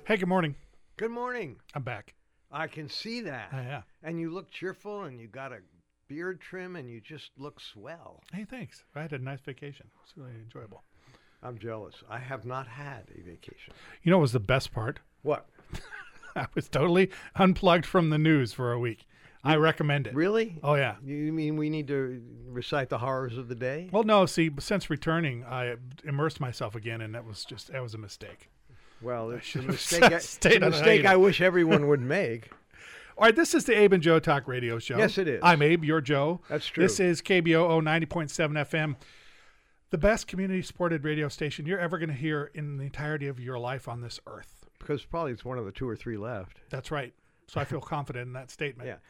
Hey, good morning. Good morning. I'm back. I can see that. Yeah. And you look cheerful, and you got a beard trim, and you just look swell. Hey, thanks. I had a nice vacation. It's really enjoyable. I'm jealous. I have not had a vacation. You know what was the best part? What? I was totally unplugged from the news for a week. I recommend it. Really? Oh, yeah. You mean we need to recite the horrors of the day? Well, no, see, since returning, I immersed myself again, and that was a mistake. Well, it's a should have mistake, I wish everyone would make. All right, this is the Abe and Joe Talk radio show. Yes, it is. I'm Abe, you're Joe. That's true. This is KBOO 90.7 FM, the best community-supported radio station you're ever going to hear in the entirety of your life on this earth. Because probably it's one of the two or three left. That's right. So I feel confident in that statement. Yeah.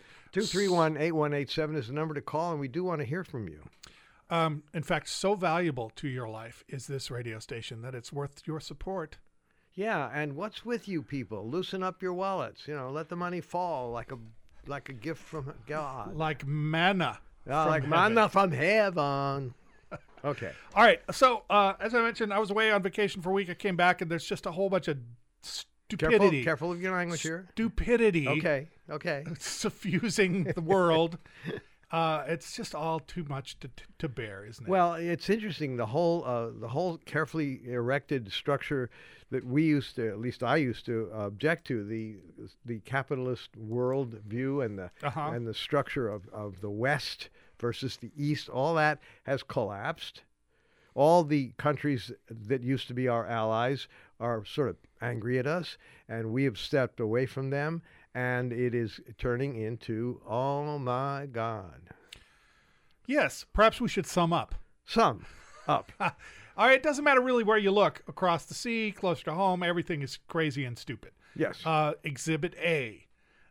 231-8187 is the number to call, and we do want to hear from you. In fact, so valuable to your life is this radio station that it's worth your support. Yeah, and what's with you people? Loosen up your wallets. You know, let the money fall like a gift from God. Like manna. Like manna from heaven. Okay. All right. So, as I mentioned, I was away on vacation for a week. I came back, and there's just a whole bunch of stupidity. Careful of your language here. Stupidity. Okay. Suffusing the world. It's just all too much to bear, isn't it? Well, it's interesting. The whole carefully erected structure that we used to, at least I used to, object to, the capitalist world view and the structure of the West versus the East, all that has collapsed. All the countries that used to be our allies are sort of angry at us, and we have stepped away from them, and it is turning into, oh my God. Yes, perhaps we should sum up. Sum up. All right, it doesn't matter really where you look. Across the sea, closer to home, everything is crazy and stupid. Yes. Exhibit A.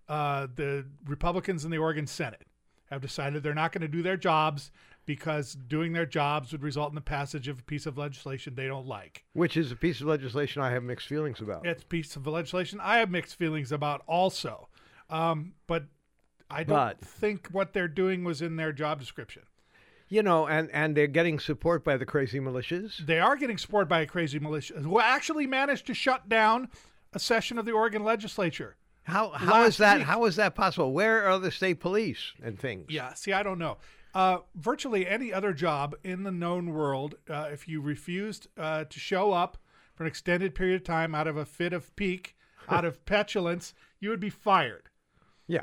The Republicans in the Oregon Senate have decided they're not going to do their jobs because doing their jobs would result in the passage of a piece of legislation they don't like. Which is a piece of legislation I have mixed feelings about. It's a piece of legislation I have mixed feelings about also. But I don't think what they're doing was in their job description. You know, and they're getting support by the crazy militias. They are getting support by a crazy militia who actually managed to shut down a session of the Oregon legislature. How is that? How is that possible? Where are the state police and things? Yeah, see, I don't know. Virtually any other job in the known world, if you refused to show up for an extended period of time out of a fit of pique, out of petulance, you would be fired. Yeah.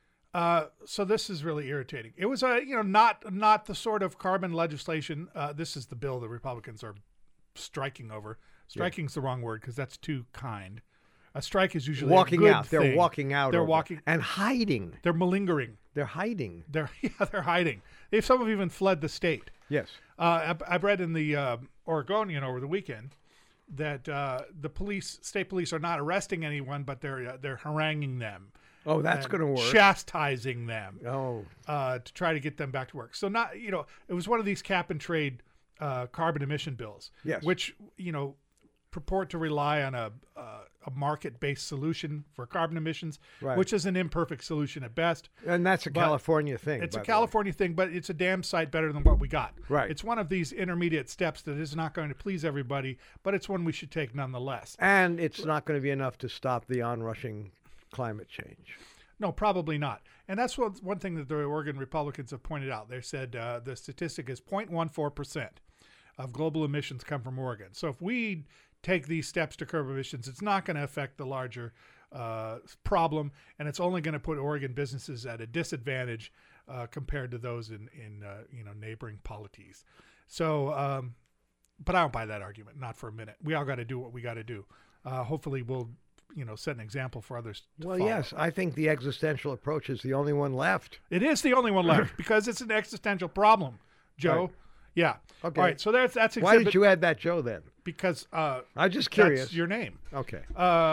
So this is really irritating. It was not the sort of carbon legislation. This is the bill the Republicans are striking over. Striking's the wrong word because that's too kind. A strike is usually walking a good out. thing. They're walking out. They're walking and hiding. They're malingering. They're hiding. They're hiding. Some have even fled the state. Yes. I've read in the Oregonian over the weekend that the state police are not arresting anyone, but they're haranguing them. Oh, that's going to work. Chastising them. Oh. To try to get them back to work. So it was one of these cap and trade carbon emission bills. Yes. Which purport to rely on a market-based solution for carbon emissions, right, which is an imperfect solution at best. And that's a California thing. It's a California thing, but it's a damn sight better than what we got. Right. It's one of these intermediate steps that is not going to please everybody, but it's one we should take nonetheless. And it's not going to be enough to stop the onrushing climate change. No, probably not. And that's one thing that the Oregon Republicans have pointed out. They said the statistic is 0.14% of global emissions come from Oregon. So if we take these steps to curb emissions, it's not going to affect the larger problem, and it's only going to put Oregon businesses at a disadvantage compared to those in neighboring polities. So, but I don't buy that argument, not for a minute. We all got to do what we got to do. Hopefully, we'll set an example for others to follow. Yes, I think the existential approach is the only one left. It is the only one left because it's an existential problem, Joe. Right. Yeah. Okay. All right. So that's exhibit. Why did you add that, Joe? Then because I'm just curious. That's your name. Okay.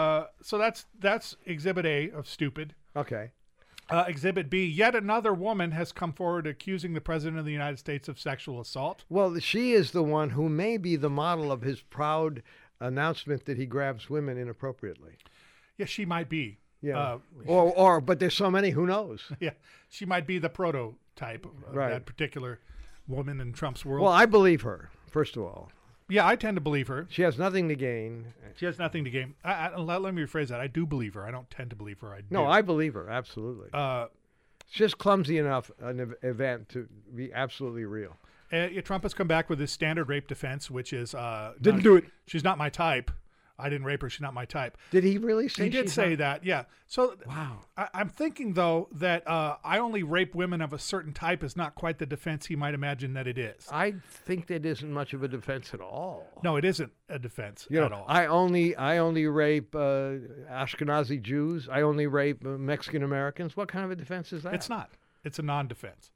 So that's Exhibit A of stupid. Okay. Exhibit B. Yet another woman has come forward accusing the President of the United States of sexual assault. Well, she is the one who may be the model of his proud announcement that he grabs women inappropriately. Yeah, she might be. Yeah. But there's so many. Who knows? Yeah, she might be the prototype of right, that particular woman in Trump's world. Well, I believe her, first of all. Yeah, I tend to believe her. She has nothing to gain. She has nothing to gain. Let me rephrase that. I do believe her. I don't tend to believe her. I do. No, I believe her, absolutely. It's just clumsy enough an event to be absolutely real. Trump has come back with his standard rape defense, which is Didn't do it. She's not my type. I didn't rape her. She's not my type. Did he really say? He did say that. Yeah. So wow. I'm thinking though that I only rape women of a certain type is not quite the defense he might imagine that it is. I think that isn't much of a defense at all. No, it isn't a defense at all. I only rape Ashkenazi Jews. I only rape Mexican Americans. What kind of a defense is that? It's not. It's a non-defense.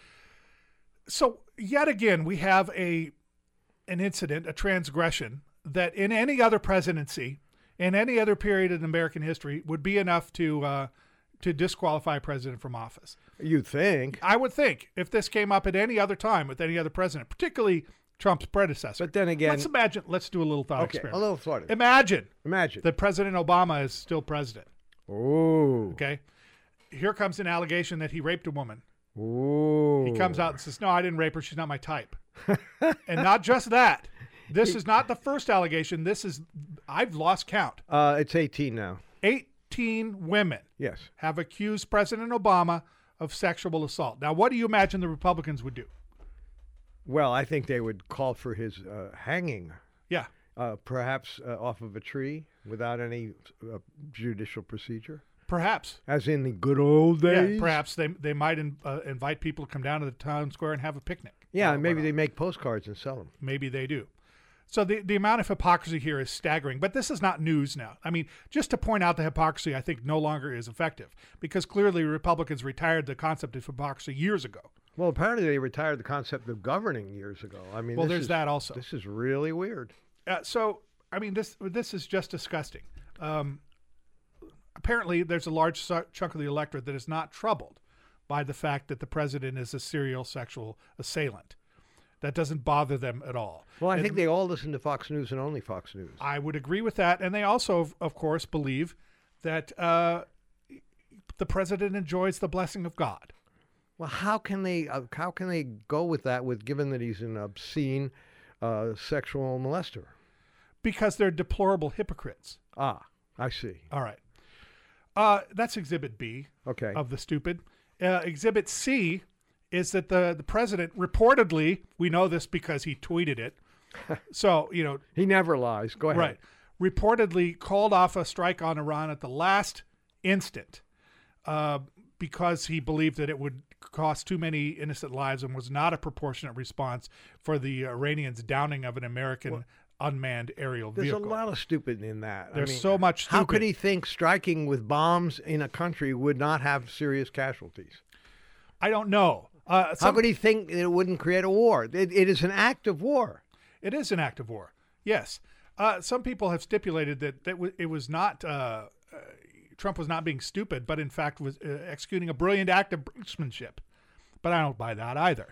So yet again, we have an incident, a transgression that in any other presidency, in any other period in American history, would be enough to disqualify a president from office. You think? I would think if this came up at any other time with any other president, particularly Trump's predecessor. But then again, let's do a little thought experiment. A little thought. Imagine that President Obama is still president. Oh. Okay. Here comes an allegation that he raped a woman. Oh. He comes out and says, "No, I didn't rape her. She's not my type." And not just that. This is not the first allegation. I've lost count. It's 18 now. 18 women have accused President Obama of sexual assault. Now, what do you imagine the Republicans would do? Well, I think they would call for his hanging. Yeah. Perhaps off of a tree without any judicial procedure. Perhaps. As in the good old days? Yeah, perhaps they might invite people to come down to the town square and have a picnic. Yeah, and maybe they make postcards and sell them. Maybe they do. So the amount of hypocrisy here is staggering. But this is not news now. I mean, just to point out the hypocrisy, I think no longer is effective because clearly Republicans retired the concept of hypocrisy years ago. Well, apparently they retired the concept of governing years ago. I mean, there's that also. This is really weird. So, I mean, this is just disgusting. Apparently, there's a large chunk of the electorate that is not troubled by the fact that the president is a serial sexual assailant. That doesn't bother them at all. Well, I think they all listen to Fox News and only Fox News. I would agree with that. And they also, of course, believe that the president enjoys the blessing of God. Well, how can they go with that, given that he's an obscene sexual molester? Because they're deplorable hypocrites. Ah, I see. All right. That's Exhibit B of the stupid. Exhibit C is that the president reportedly, we know this because he tweeted it. So, he never lies. Go ahead. Right. Reportedly called off a strike on Iran at the last instant because he believed that it would cost too many innocent lives and was not a proportionate response for the Iranians' downing of an American unmanned aerial vehicle. There's a lot of stupid in that. There's so much stupid. How could he think striking with bombs in a country would not have serious casualties? I don't know. How could he think it wouldn't create a war? It is an act of war. It is an act of war, yes. Some people have stipulated that it was not Trump was not being stupid, but in fact was executing a brilliant act of brinksmanship. But I don't buy that either.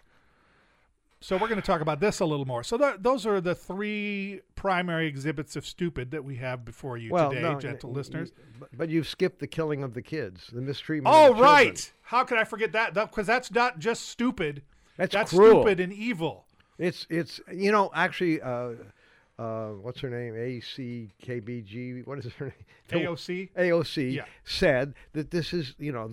So we're going to talk about this a little more. So those are the three primary exhibits of stupid that we have before you today, gentle listeners. But you've skipped the killing of the kids, the mistreatment of the children. Right. How could I forget that? Because that's not just stupid. That's cruel. Stupid and evil. It's actually, what's her name? ACKBG. What is her name? AOC. AOC said that this is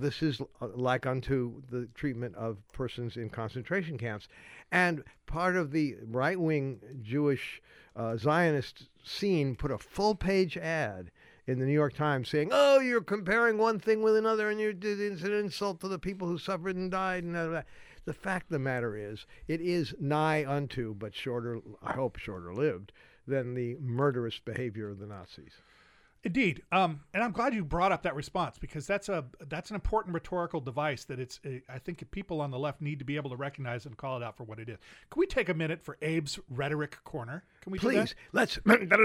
like unto the treatment of persons in concentration camps. And part of the right-wing Jewish Zionist scene put a full-page ad in the New York Times saying, "Oh, you're comparing one thing with another, and it's an insult to the people who suffered and died." And that. The fact of the matter is, it is nigh unto, but shorter, I hope shorter-lived, than the murderous behavior of the Nazis. Indeed, and I'm glad you brought up that response because that's an important rhetorical device that I think people on the left need to be able to recognize and call it out for what it is. Can we take a minute for Abe's Rhetoric Corner? Can we please? Let's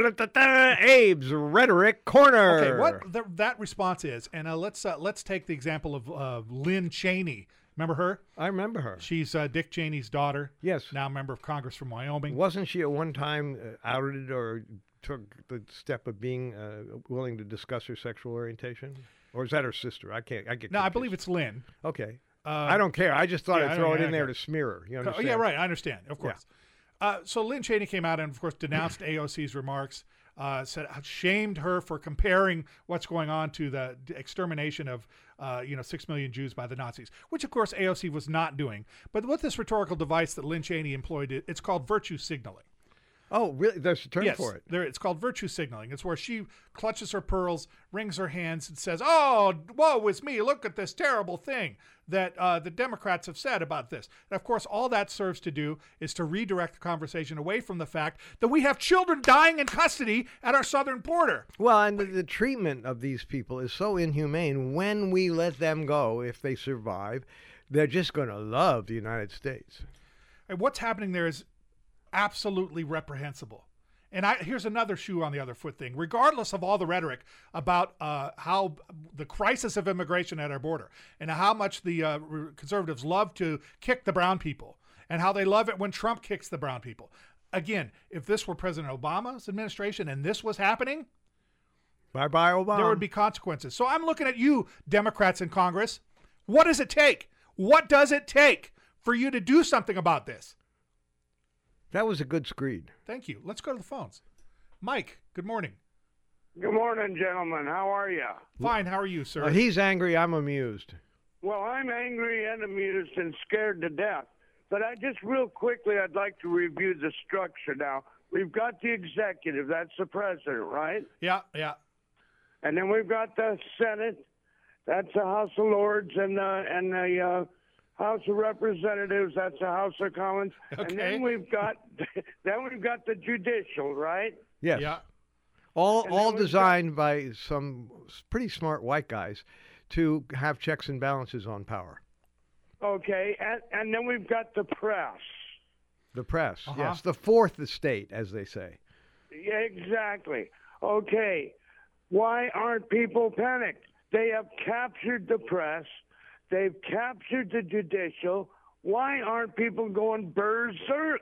Abe's Rhetoric Corner. Okay, what that response is, and let's take the example of Lynn Cheney. Remember her? I remember her. She's Dick Cheney's daughter. Yes. Now a member of Congress from Wyoming. Wasn't she at one time outed or took the step of being willing to discuss her sexual orientation? Or is that her sister? I get confused. I believe it's Lynn. Okay. I don't care. I just thought I'd throw it in there to smear her. You understand? Yeah, right. I understand. Of course. So Lynn Cheney came out and, of course, denounced AOC's remarks, shamed her for comparing what's going on to the extermination of 6 million Jews by the Nazis, which, of course, AOC was not doing. But with this rhetorical device that Lynn Cheney employed, it's called virtue signaling. Oh, really? There's a term for it. It's called virtue signaling. It's where she clutches her pearls, wrings her hands, and says, "Oh, woe is me! Look at this terrible thing that the Democrats have said about this." And of course, all that serves to do is to redirect the conversation away from the fact that we have children dying in custody at our southern border. Well, and the treatment of these people is so inhumane. When we let them go, if they survive, they're just going to love the United States. And what's happening there is absolutely reprehensible. And here's another shoe on the other foot thing. Regardless of all the rhetoric about how the crisis of immigration at our border and how much the conservatives love to kick the brown people and how they love it when Trump kicks the brown people. Again, if this were President Obama's administration and this was happening, bye-bye, Obama. There would be consequences. So I'm looking at you, Democrats in Congress. What does it take? What does it take for you to do something about this? That was a good screed. Thank you. Let's go to the phones. Mike, good morning. Good morning, gentlemen. How are you? Fine. How are you, sir? He's angry. I'm amused. Well, I'm angry and amused and scared to death. But real quickly, I'd like to review the structure now. We've got the executive. That's the president, right? Yeah. And then we've got the Senate. That's the House of Lords and the House of Representatives. That's the House of Commons. Okay. And then we've got the judicial, right? Yes. Yeah. All designed by some pretty smart white guys to have checks and balances on power. Okay, and then we've got the press. The press, yes. The fourth estate, as they say. Yeah, exactly. Okay, why aren't people panicked? They have captured the press. They've captured the judicial. Why aren't people going berserk?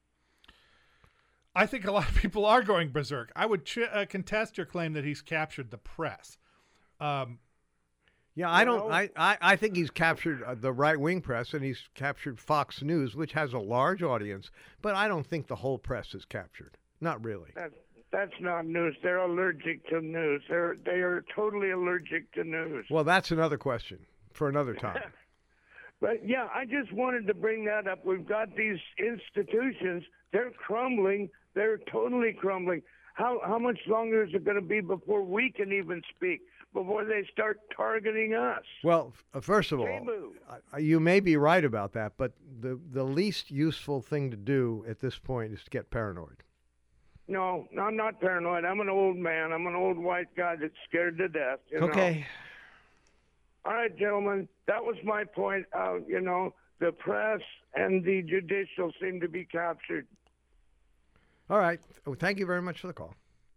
I think a lot of people are going berserk. I would contest your claim that he's captured the press. Yeah, I don't. I think he's captured the right-wing press, and he's captured Fox News, which has a large audience. But I don't think the whole press is captured. Not really. That's not news. They're allergic to news. They are totally allergic to news. Well, that's another question for another time. But yeah, I just wanted to bring that up. We've got these institutions. They're crumbling. They're totally crumbling. How much longer is it going to be before we can even speak? Before they start targeting us? Well, first of all, you may be right about that, but the least useful thing to do at this point is to get paranoid. No, I'm not paranoid. I'm an old man. I'm an old white guy that's scared to death. Okay. All right, gentlemen, that was my point. The press and the judicial seem to be captured. All right. Well, thank you very much for the call.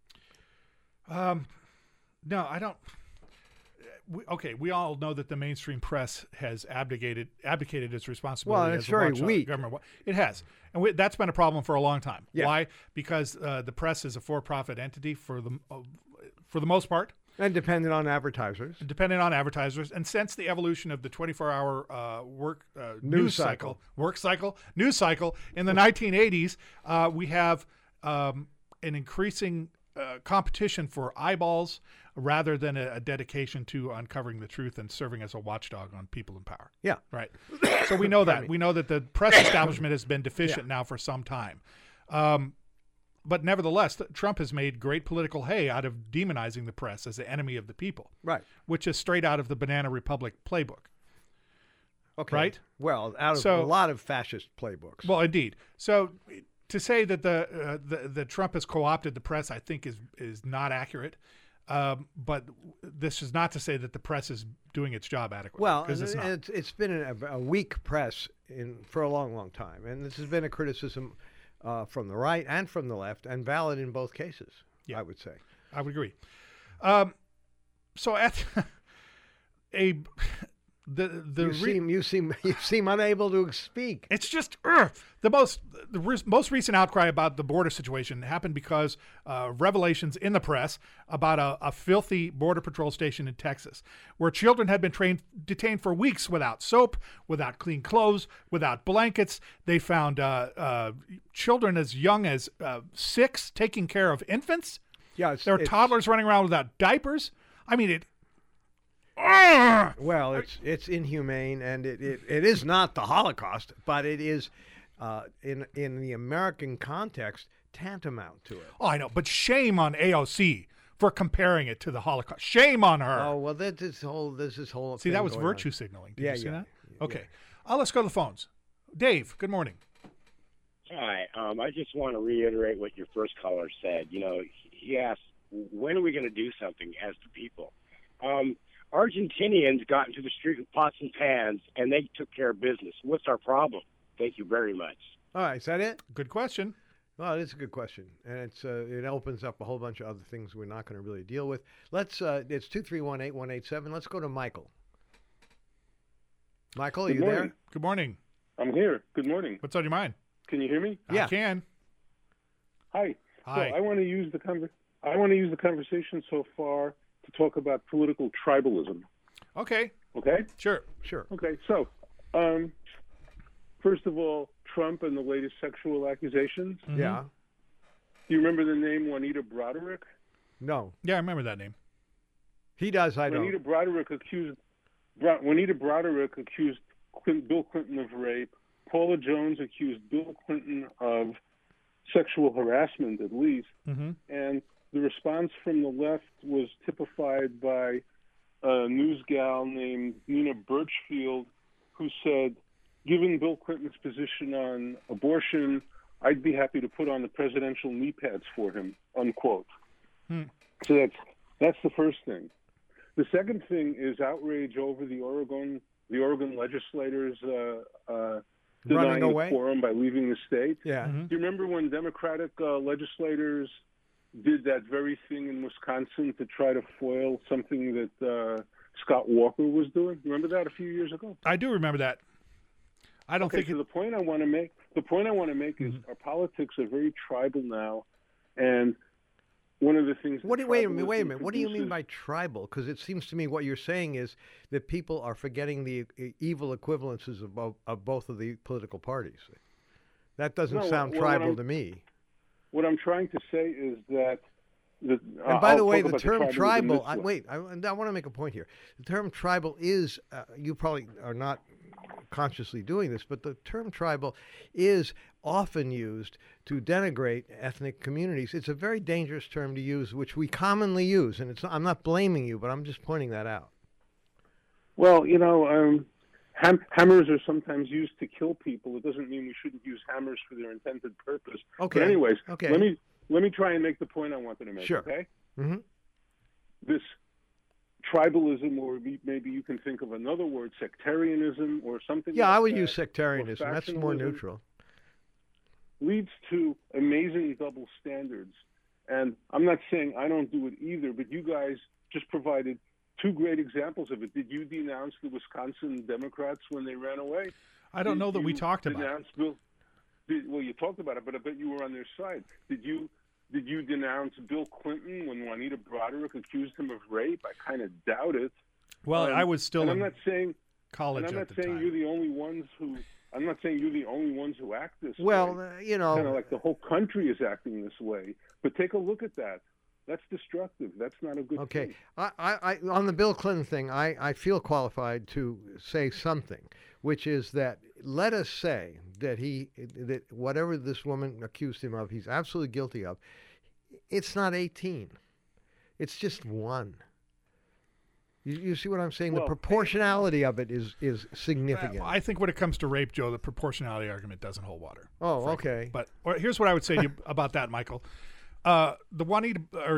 No, I don't. We all know that the mainstream press has abdicated its responsibility. Well, it's very weak. Government. It has, and that's been a problem for a long time. Yeah. Why? Because the press is a for-profit entity for the most part, and dependent on advertisers. And since the evolution of the 24-hour news cycle in the 1980s, we have an increasing competition for eyeballs rather than a dedication to uncovering the truth and serving as a watchdog on people in power. Yeah. Right. So we know that. We know that the press establishment has been deficient now for some time. But nevertheless, Trump has made great political hay out of demonizing the press as the enemy of the people. Right. Which is straight out of the Banana Republic playbook. Okay. Right? Well, out of a lot of fascist playbooks. Well, indeed. So to say that the Trump has co-opted the press, I think is not accurate. But this is not to say that the press is doing its job adequately. Well, it's been a weak press for a long, long time, and this has been a criticism from the right and from the left, and valid in both cases. Yeah. I would say. I would agree. So at You seem unable to speak. It's just the most recent outcry about the border situation happened because revelations in the press about a filthy border patrol station in Texas, where children had been detained for weeks without soap, without clean clothes, without blankets. They found children as young as 6 taking care of infants. Yeah, there are toddlers running around without diapers. I mean, well, it's inhumane, and it is not the Holocaust, but it is, in the American context, tantamount to it. Oh, I know, but shame on AOC for comparing it to the Holocaust. Shame on her. Oh well, this whole. See, that was virtue signaling. Did you see that? Okay, let's go to the phones. Dave, good morning. Hi, I just want to reiterate what your first caller said. You know, he asked, when are we going to do something as the people? Argentinians got into the street with pots and pans, and they took care of business. What's our problem? Thank you very much. All right, is that it? Good question. Well, it is a good question, and it opens up a whole bunch of other things we're not going to really deal with. Let's. It's 231-8187. Let's go to Michael. Michael, are you there? Good morning. I'm here. Good morning. What's on your mind? Can you hear me? Yeah. I can. Hi. Hi. So I want to use the conversation so far to talk about political tribalism. Okay. Okay? Sure. Okay. So, first of all, Trump and the latest sexual accusations. Mm-hmm. Yeah. Do you remember the name Juanita Broderick? No. Yeah, I remember that name. He does. I Juanita don't. Broderick accused Bill Clinton of rape. Paula Jones accused Bill Clinton of sexual harassment, at least. Mm-hmm. And the response from the left was typified by a news gal named Nina Birchfield, who said, given Bill Clinton's position on abortion, I'd be happy to put on the presidential knee pads for him, unquote. So that's the first thing. The second thing is outrage over the Oregon legislators denying a quorum by leaving the state. Yeah. Mm-hmm. Do you remember when Democratic legislators did that very thing in Wisconsin to try to foil something that Scott Walker was doing? Remember that a few years ago? I do remember that. I don't think. So the point I want to make is our politics are very tribal now, and one of the things. Wait a minute. What do you mean by tribal? Because it seems to me what you're saying is that people are forgetting the evil equivalences of both of the political parties. That doesn't sound tribal to me. What I'm trying to say is that. And by the way, the term tribal. I want to make a point here. The term tribal is. You probably are not consciously doing this, but the term tribal is often used to denigrate ethnic communities. It's a very dangerous term to use, which we commonly use, and I'm not blaming you, but I'm just pointing that out. Well, hammers are sometimes used to kill people. It doesn't mean we shouldn't use hammers for their intended purpose. Okay. But anyways, okay. Let me try and make the point I wanted to make. Sure. Okay. Mm-hmm. This tribalism, or maybe you can think of another word, sectarianism, or something. Yeah, like I would that, use sectarianism. That's more neutral. Leads to amazing double standards, and I'm not saying I don't do it either, but you guys just provided two great examples of it. Did you denounce the Wisconsin Democrats when they ran away? I don't know that we talked about it. Well, you talked about it, but I bet you were on their side. Did you denounce Bill Clinton when Juanita Broderick accused him of rape? I kind of doubt it. Well, I was still in college at the time. I'm not saying you're the only ones who act this way. Well, kind of like the whole country is acting this way. But take a look at that. That's destructive. That's not a good thing. Okay. I on the Bill Clinton thing, I feel qualified to say something, which is that let us say that whatever this woman accused him of, he's absolutely guilty of. It's not 18. It's just 1. You see what I'm saying? Well, the proportionality of it is significant. I think when it comes to rape, Joe, the proportionality argument doesn't hold water. Oh, frankly. Okay. But here's what I would say to you about that, Michael. Let's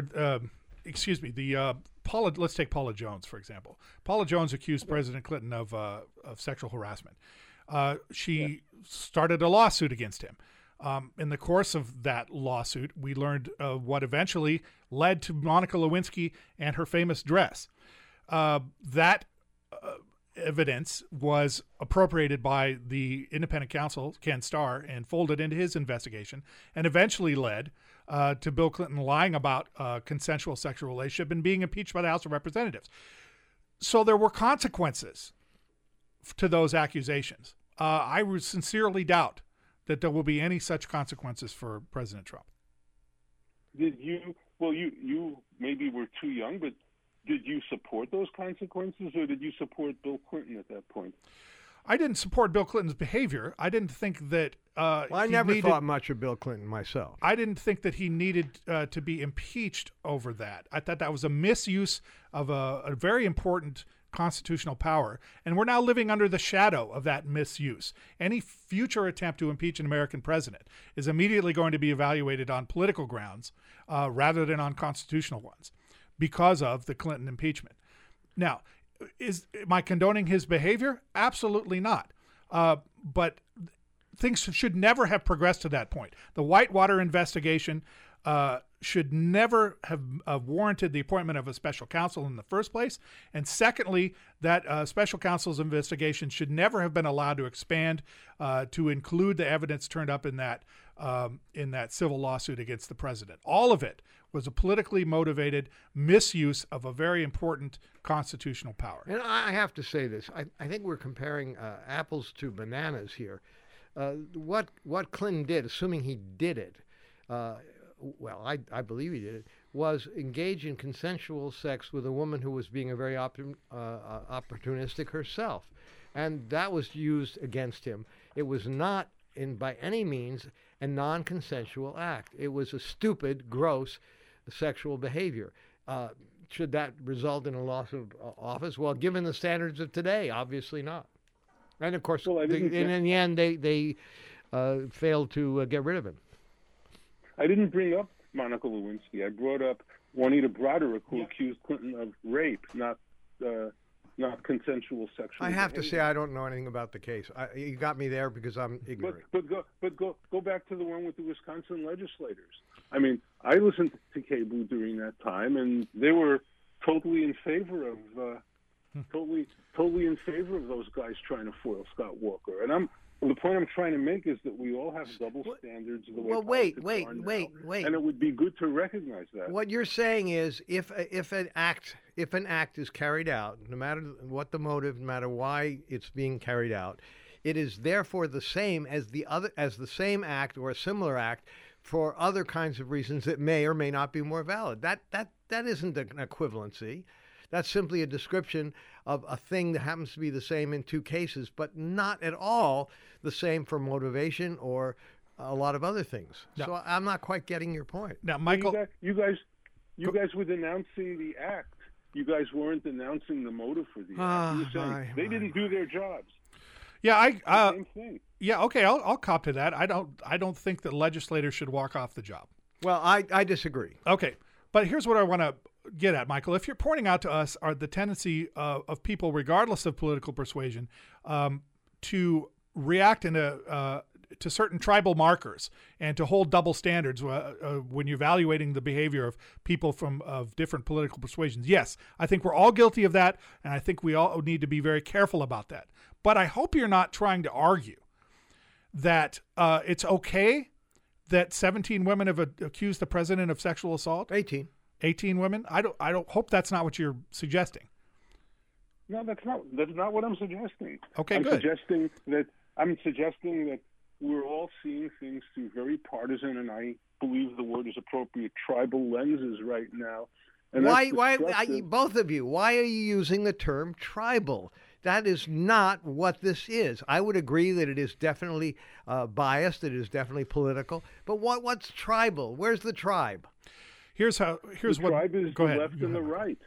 take Paula Jones, for example. Paula Jones accused President Clinton of sexual harassment. She started a lawsuit against him. In the course of that lawsuit, we learned what eventually led to Monica Lewinsky and her famous dress. That evidence was appropriated by the independent counsel, Ken Starr, and folded into his investigation, and eventually led to Bill Clinton lying about consensual sexual relationship and being impeached by the House of Representatives. So there were consequences to those accusations. I would sincerely doubt that there will be any such consequences for President Trump. Did you? Well, you maybe were too young, but did you support those consequences, or did you support Bill Clinton at that point? I didn't support Bill Clinton's behavior. I didn't think that. I never thought much of Bill Clinton myself. I didn't think that he needed to be impeached over that. I thought that was a misuse of a very important constitutional power, and we're now living under the shadow of that misuse. Any future attempt to impeach an American president is immediately going to be evaluated on political grounds rather than on constitutional ones because of the Clinton impeachment. Now, am I condoning his behavior? Absolutely not. But things should never have progressed to that point. The Whitewater investigation should never have warranted the appointment of a special counsel in the first place. And secondly, that special counsel's investigation should never have been allowed to expand to include the evidence turned up in that civil lawsuit against the president. All of it was a politically motivated misuse of a very important constitutional power. And I have to say this. I think we're comparing apples to bananas here. What Clinton did, assuming he did it, well, I believe he did it, was engage in consensual sex with a woman who was being a very opportunistic herself. And that was used against him. It was not, by any means, a non-consensual act. It was a stupid, gross sexual behavior. Should that result in a loss of office? Well, given the standards of today, obviously not. And, of course, in the end, they failed to get rid of him. I didn't bring up Monica Lewinsky. I brought up Juanita Broderick, who accused Clinton of rape, not consensual sexual I have behavior. to say I don't know anything about the case. You got me there because I'm ignorant. But go back to the one with the Wisconsin legislators. I mean, I listened to cable during that time, and they were totally in favor of totally in favor of those guys trying to foil Scott Walker. And the point I'm trying to make is that we all have double standards of the way politics are now, and it would be good to recognize that. What you're saying is, if an act is carried out, no matter what the motive, no matter why it's being carried out, it is therefore the same as the same act or a similar act for other kinds of reasons that may or may not be more valid. That isn't an equivalency. That's simply a description of a thing that happens to be the same in two cases, but not at all the same for motivation or a lot of other things. No. So I'm not quite getting your point. Now, Michael, you guys were denouncing the act. You guys weren't denouncing the motive for the act. You were saying they didn't do their jobs. Yeah, same thing. Yeah, okay, I'll cop to that. I don't think that legislators should walk off the job. Well, I disagree. Okay, but here's what I want to get at, Michael. If you're pointing out to us the tendency of people, regardless of political persuasion, to react to certain tribal markers and to hold double standards when you're evaluating the behavior of people of different political persuasions, yes, I think we're all guilty of that, and I think we all need to be very careful about that. But I hope you're not trying to argue that it's okay that 17 women have accused the president of sexual assault. 18 women? I don't hope that's not what you're suggesting. No, that's not what I'm suggesting. Okay, I'm good. I'm suggesting that we're all seeing things through very partisan, and I believe the word is appropriate, tribal lenses right now. And why both of you, why are you using the term tribal? That is not what this is. I would agree that it is definitely biased, it is definitely political, but what's tribal? Where's the tribe? The tribe is the left and the right.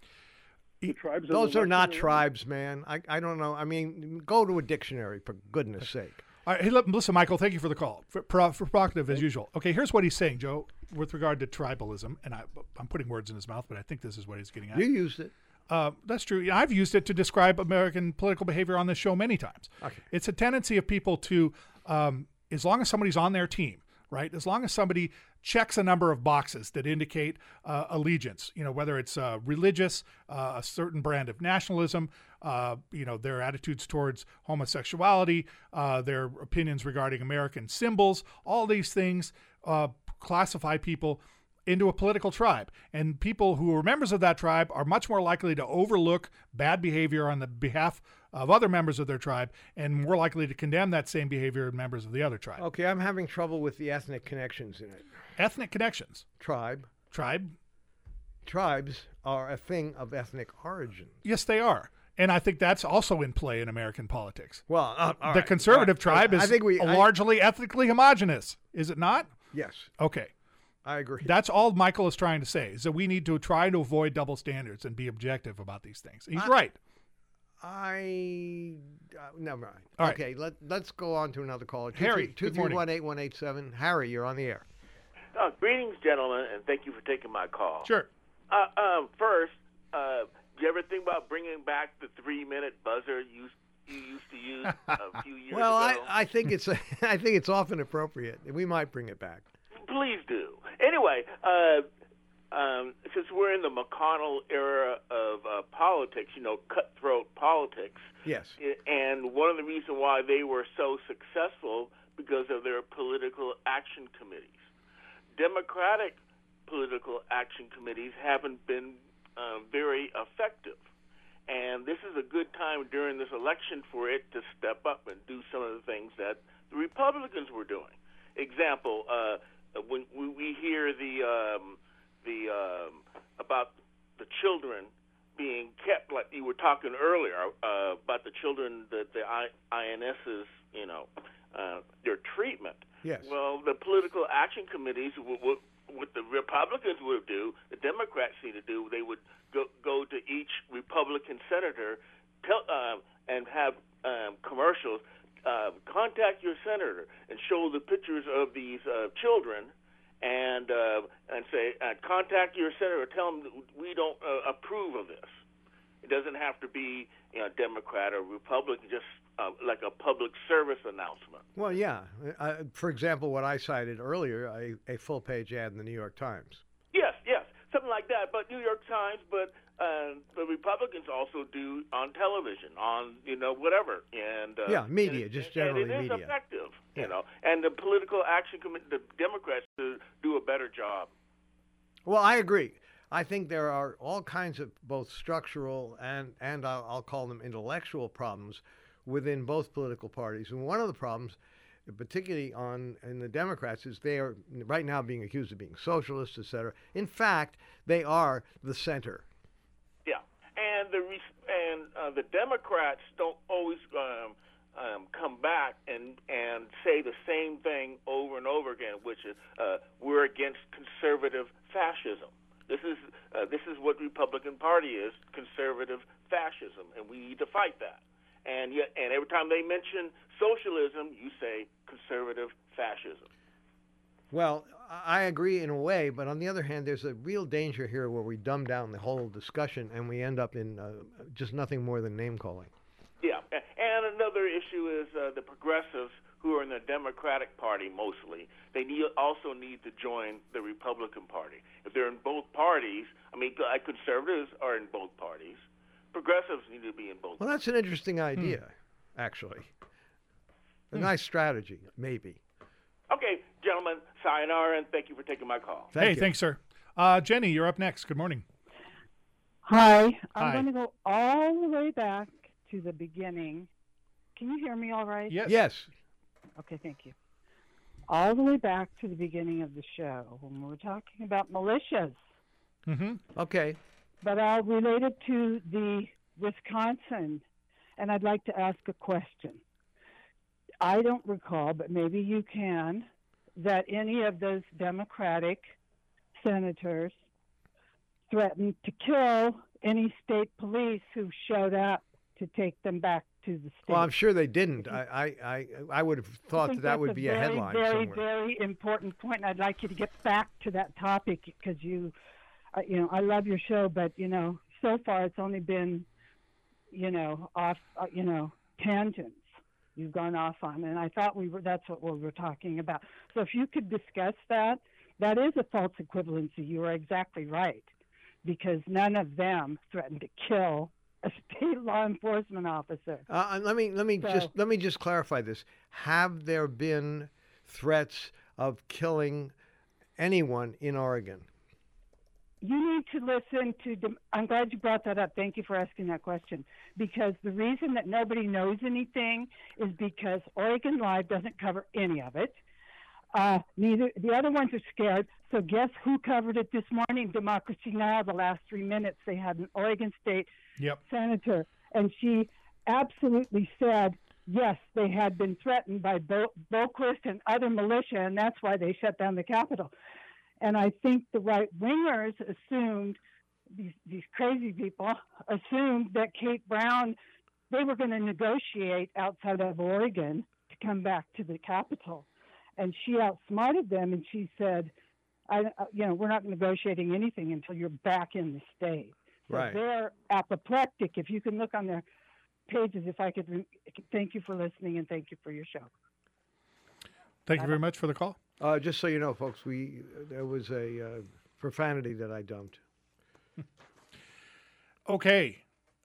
Those are not tribes, man. I don't know. I mean, go to a dictionary, for goodness sake. All right, hey, listen, Michael, thank you for the call. For provocative as usual. Okay, here's what he's saying, Joe, with regard to tribalism. And I'm putting words in his mouth, but I think this is what he's getting at. You used it. That's true. I've used it to describe American political behavior on this show many times. Okay. It's a tendency of people to, as long as somebody's on their team, right? As long as somebody checks a number of boxes that indicate allegiance, whether it's religious, a certain brand of nationalism, their attitudes towards homosexuality, their opinions regarding American symbols, all these things classify people into a political tribe. And people who are members of that tribe are much more likely to overlook bad behavior on the behalf of other members of their tribe and more likely to condemn that same behavior in members of the other tribe. Okay, I'm having trouble with the ethnic connections in it. Ethnic connections. Tribe. Tribes are a thing of ethnic origin. Yes, they are. And I think that's also in play in American politics. Well, the conservative tribe is largely ethnically homogenous, is it not? Yes. Okay. I agree. That's all Michael is trying to say, is that we need to try to avoid double standards and be objective about these things. He's right. Never mind. All okay, let's go on to another caller. Harry, 231-8187. Harry, you're on the air. Greetings, gentlemen, and thank you for taking my call. Sure. First, do you ever think about bringing back the 3-minute buzzer you used to use a few years ago? Well, I think it's often appropriate. We might bring it back. Please do. Anyway, since we're in the McConnell era of politics, cutthroat politics. Yes. And one of the reasons why they were so successful because of their political action committees. Democratic political action committees haven't been very effective. And this is a good time during this election for it to step up and do some of the things that the Republicans were doing. Example, when we hear about the children being kept, like you were talking earlier about the children, the INS's, their treatment. Yes. Well, the political action committees, what the Republicans would do, the Democrats need to do, they would go to each Republican senator and have commercials. Contact your senator and show the pictures of these children, and say, contact your senator. Tell them that we don't approve of this. It doesn't have to be Democrat or Republican, just like a public service announcement. Well, yeah. For example, what I cited earlier, a full-page ad in the New York Times. Yes, something like that. But New York Times, but the Republicans also do on television, on whatever, and media, just generally and it media. is effective, and the political action committee, the Democrats, do a better job. Well, I agree. I think there are all kinds of both structural and I'll call them intellectual problems within both political parties, and one of the problems, particularly in the Democrats, is they are right now being accused of being socialists, etc. In fact, they are the center. Yeah, and the Democrats don't always come back and say the same thing over and over again, which is we're against conservative fascism. This is what the Republican Party is, conservative fascism, and we need to fight that. And every time they mention socialism, you say conservative fascism. Well, I agree in a way, but on the other hand, there's a real danger here where we dumb down the whole discussion and we end up in just nothing more than name-calling. Yeah, and another issue is the progressives who are in the Democratic Party mostly. They also need to join the Republican Party. If they're in both parties, conservatives are in both parties. Progressives need to be in both. Well, that's an interesting idea, actually. A nice strategy, maybe. Okay, gentlemen, sayonara, and thank you for taking my call. Thanks, sir. Jenny, you're up next. Good morning. Hi. I'm going to go all the way back to the beginning. Can you hear me all right? Yes. Okay, thank you. All the way back to the beginning of the show when we were talking about militias. Mm-hmm. Okay. But I'll relate it to the Wisconsin, and I'd like to ask a question. I don't recall, but maybe you can, that any of those Democratic senators threatened to kill any state police who showed up to take them back to the state. Well, I'm sure they didn't. I would have thought that would be a headline somewhere. Very, very important point, and I'd like you to get back to that topic because I love your show, but so far it's only been, off, tangents. you've gone off on. And I thought that's what we were talking about. So if you could discuss that, that is a false equivalency. You are exactly right, because none of them threatened to kill a state law enforcement officer. Let me just clarify this. Have there been threats of killing anyone in Oregon? You need to listen to. I'm glad you brought that up. Thank you for asking that question. Because the reason that nobody knows anything is because Oregon Live doesn't cover any of it. Neither the other ones are scared. So guess who covered it this morning? Democracy Now! The last 3 minutes, they had an Oregon State senator, and she absolutely said, yes, they had been threatened by Boquist and other militia, and that's why they shut down the Capitol. And I think the right-wingers assumed, these crazy people, assumed that Kate Brown, they were going to negotiate outside of Oregon to come back to the Capitol. And she outsmarted them, and she said, we're not negotiating anything until you're back in the state. So right. They're apoplectic. If you can look on their pages, if I could, thank you for listening, and thank you for your show. Thank you very much for the call. Just so you know, folks, there was a profanity that I dumped. Okay.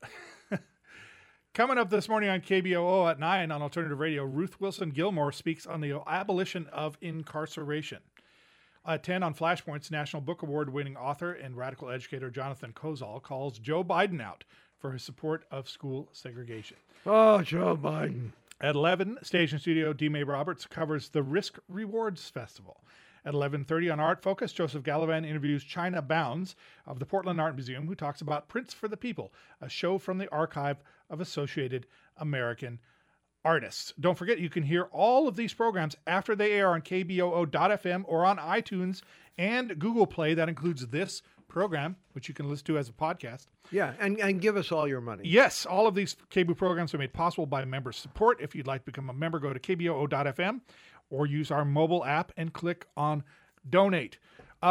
Coming up this morning on KBOO at 9 on Alternative Radio, Ruth Wilson Gilmore speaks on the abolition of incarceration. At 10 on Flashpoints, National Book Award-winning author and radical educator Jonathan Kozol calls Joe Biden out for his support of school segregation. Oh, Joe Biden. At 11, Station Studio, D. Mae Roberts covers the Risk Rewards Festival. At 11:30 on Art Focus, Joseph Gallivan interviews China Bounds of the Portland Art Museum, who talks about Prints for the People, a show from the archive of Associated American Artists. Don't forget, you can hear all of these programs after they air on KBOO.FM or on iTunes and Google Play. That includes this program, which you can listen to as a podcast. Yeah, and give us all your money. Yes, all of these KBOO programs are made possible by member support. If you'd like to become a member, go to KBOO.FM or use our mobile app and click on Donate.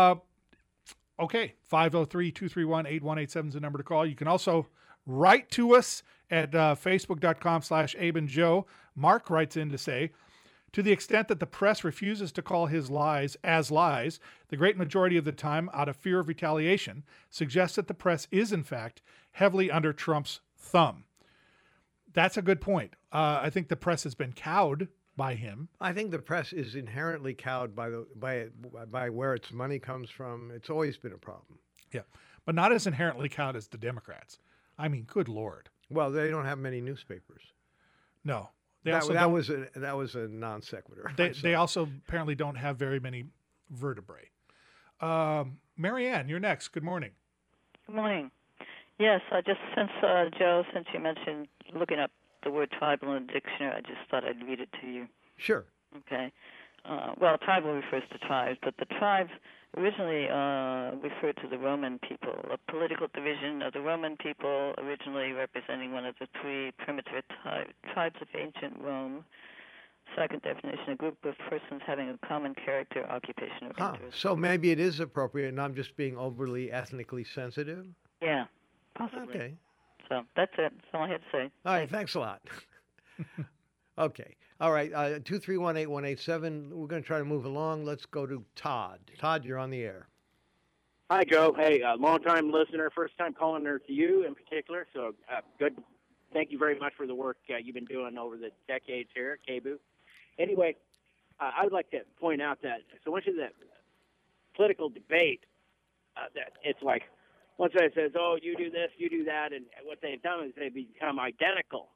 Okay, 503-231-8187 is the number to call. You can also write to us at facebook.com/AbeandJoe. Mark writes in to say, to the extent that the press refuses to call his lies as lies, the great majority of the time, out of fear of retaliation, suggests that the press is, in fact, heavily under Trump's thumb. That's a good point. I think the press has been cowed by him. I think the press is inherently cowed by where its money comes from. It's always been a problem. Yeah, but not as inherently cowed as the Democrats. I mean, good Lord. Well, they don't have many newspapers. No. That was a non sequitur. They also apparently don't have very many vertebrae. Marianne, you're next. Good morning. Good morning. Yes, Joe, since you mentioned looking up the word tribal in the dictionary, I just thought I'd read it to you. Sure. Okay. Tribal refers to tribes, but the tribes originally referred to the Roman people, a political division of the Roman people, originally representing one of the three primitive tribes of ancient Rome. Second definition, a group of persons having a common character, occupation, or interest. So maybe it is appropriate, and I'm just being overly ethnically sensitive? Yeah, possibly. Okay. So that's it. That's all I had to say. All right, thanks a lot. Okay. All right, 231-8187. We're going to try to move along. Let's go to Todd. Todd, you're on the air. Hi, Joe. Hey, long-time listener, first-time caller to you in particular. So good. Thank you very much for the work you've been doing over the decades here at KBOO. Anyway, I would like to point out that so much of the political debate, that it's like one side says, oh, you do this, you do that, and what they've done is they've become identical.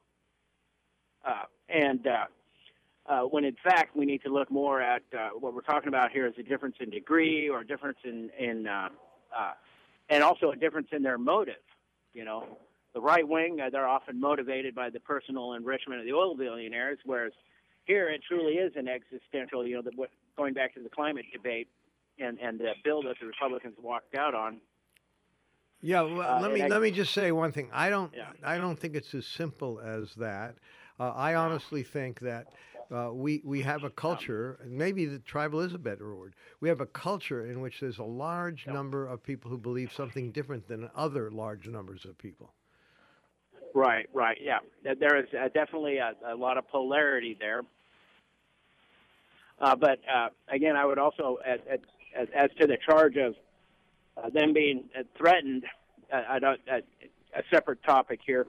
When in fact we need to look more at what we're talking about here is a difference in degree or a difference in and also a difference in their motive. You know, the right wing, they're often motivated by the personal enrichment of the oil billionaires, whereas here it truly is an existential, going back to the climate debate and the bill that the Republicans walked out on. Yeah, well, let me just say one thing. I don't think it's as simple as that. I honestly think that we have a culture, and maybe the tribal is a better word. We have a culture in which there's a large number of people who believe something different than other large numbers of people. Right, yeah. There is definitely a lot of polarity there. But again, I would also, as to the charge of them being threatened, a separate topic here.